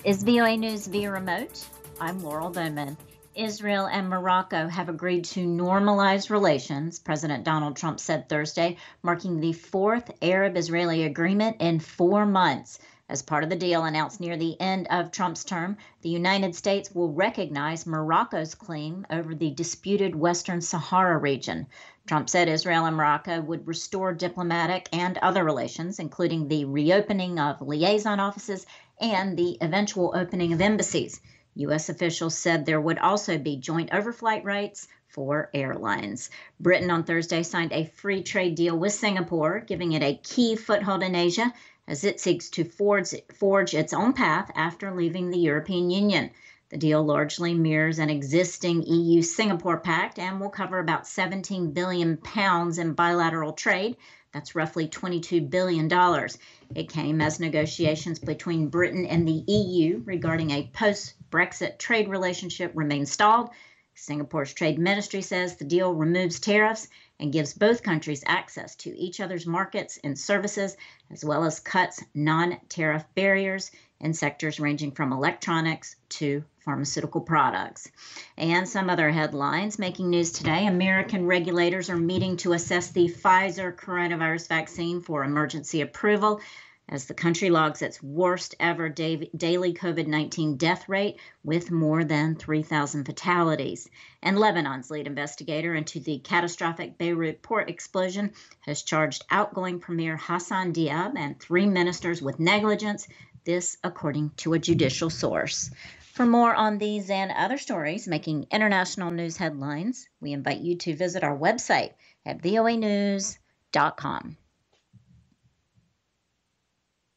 is VOA News via remote. I'm Laurel Bowman. Israel and Morocco have agreed to normalize relations, President Donald Trump said Thursday, marking the fourth Arab-Israeli agreement in 4 months. As part of the deal announced near the end of Trump's term, the United States will recognize Morocco's claim over the disputed Western Sahara region. Trump said Israel and Morocco would restore diplomatic and other relations, including the reopening of liaison offices and the eventual opening of embassies. U.S. officials said there would also be joint overflight rights for airlines. Britain on Thursday signed a free trade deal with Singapore, giving it a key foothold in Asia as it seeks to forge its own path after leaving the European Union. The deal largely mirrors an existing EU-Singapore pact and will cover about 17 billion pounds in bilateral trade. That's roughly $22 billion. It came as negotiations between Britain and the EU regarding a post-Brexit trade relationship remain stalled. Singapore's trade ministry says the deal removes tariffs and gives both countries access to each other's markets and services, as well as cuts non-tariff barriers in sectors ranging from electronics to pharmaceutical products. And some other headlines making news today. American regulators are meeting to assess the Pfizer coronavirus vaccine for emergency approval as the country logs its worst ever daily COVID-19 death rate with more than 3,000 fatalities. And Lebanon's lead investigator into the catastrophic Beirut port explosion has charged outgoing Premier Hassan Diab and 3 ministers with negligence, this according to a judicial source. For more on these and other stories making international news headlines, we invite you to visit our website at voanews.com.